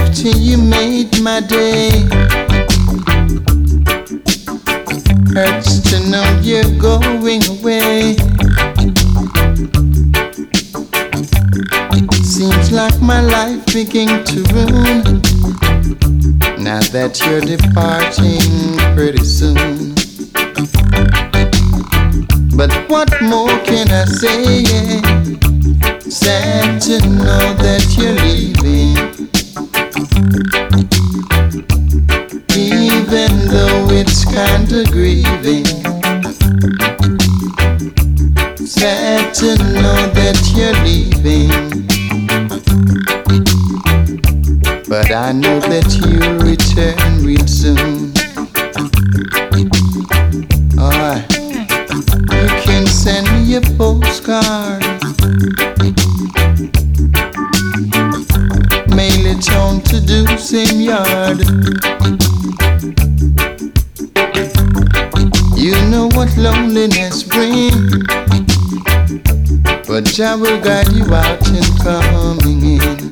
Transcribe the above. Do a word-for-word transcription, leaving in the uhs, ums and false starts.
till you made my day. Hurts to know you're going away. Seems like my life began to ruin now that you're departing pretty soon. But what more can I say? Sad to know that you're leaving, even though it's kinda grieving. Sad to know that you're leaving, but I know that you'll return real soon. Alright, you can send me a postcard, mail it on to do same yard. You know what loneliness brings, but Jah will guide you out and coming in.